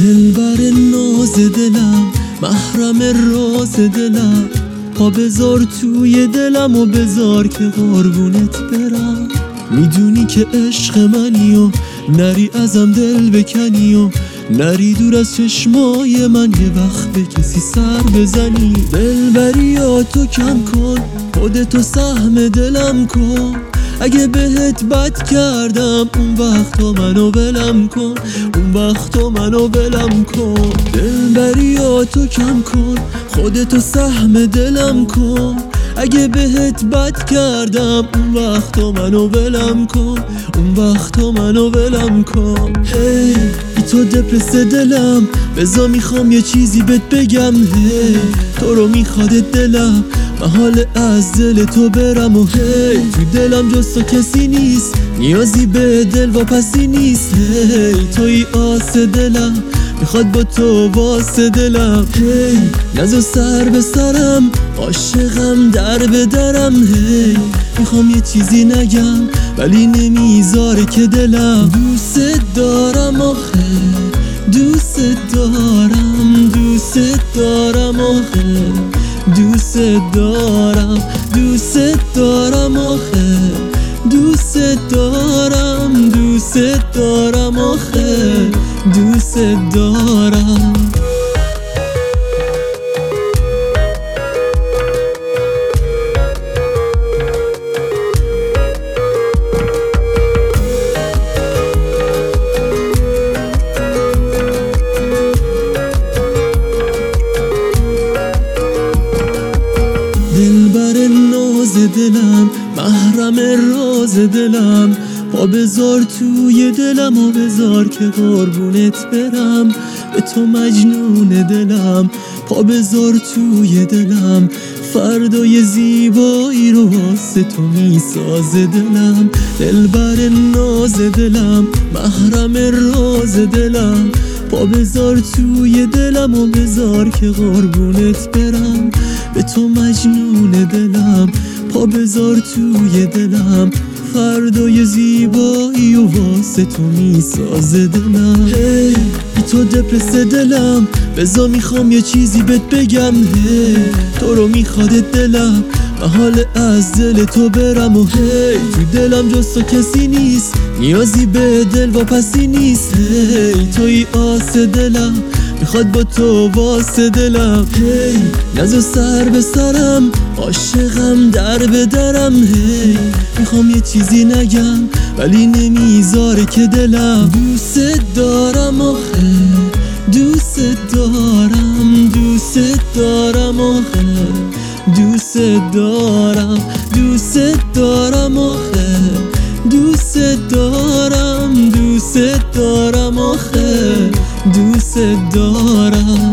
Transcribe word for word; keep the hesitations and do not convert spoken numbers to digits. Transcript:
دلبر ناز دلم، محرم راز دلم، پا بذار توی دلم و بذار که قربونت برم. میدونی که عشق منی و نری ازم دل بکنی و نری دور از چشمای من یه وقت به کسی سر بزنی. دلبریاتو کم کن، خودتو سهم دلم کن، اگه بهت بد کردم اون وقت تو منو ولم کن، اون وقت تو منو ولم کن. دلبریاتو کم کن، خودتو سهم دلم کن، اگه بهت بد کردم اون وقت تو منو ولم کن، اون وقت تو منو ولم کن. هی hey, تو دپرس دلم، بذار میخوام یه چیزی بهت بگم. هی hey, تو رو میخواد دلم، محال از دل تو برم. و هی hey, تو دلم جز تو کسی نیست، نیازی به دل واپسی نیست. هی hey, توی آس دلم، میخواد با تو واسه دلم. هی hey, نزو سر به سرم، عاشقم در به درم. هی hey, میخوام یه چیزی نگم ولی نمیذاره که دلم. دوست دارم آخه، دوست دارم، دوست دارم آخه، دوست دارم، دوست دارم آخه، دوست دارم، دوست دارم آخه، دوست دارم. دلبر ناز دلم، محرم راز دلم، پا بذار توی دلم و بذار که قربونت برم. به تو مجنون دلم، پا بذار توی دلم، فردای زیبایی رو واسه تو میسازه دلم. دلبر ناز دلم، محرم راز دلم، پا بذار توی دلم و بذار که قربونت برم. به تو مجنون دلم، پا بذار توی دلم، فردای زیبایی و واسه تو میسازه دلم. هی hey, تو دپرس دلم، بذار میخوام یه چیزی بهت بگم. هی hey, تو رو میخواد دلم، محال از دل تو برم. و هی hey, تو دلم جز تو کسی نیست، نیازی به دل واپسی نیست. هی hey, توی آس دلم، میخواد با تو واسه دلم. هی hey, نزو سر به سرم، عاشقم در به درم. هی hey, میخوام یه چیزی نگم ولی نمیذاره که دلم. دوست دارم آخه، دوست دارم، دوست دارم آخه، دوست دارم، دوست دارم آخه، دوست دارم، دوست دارم آخه، دوست دارم.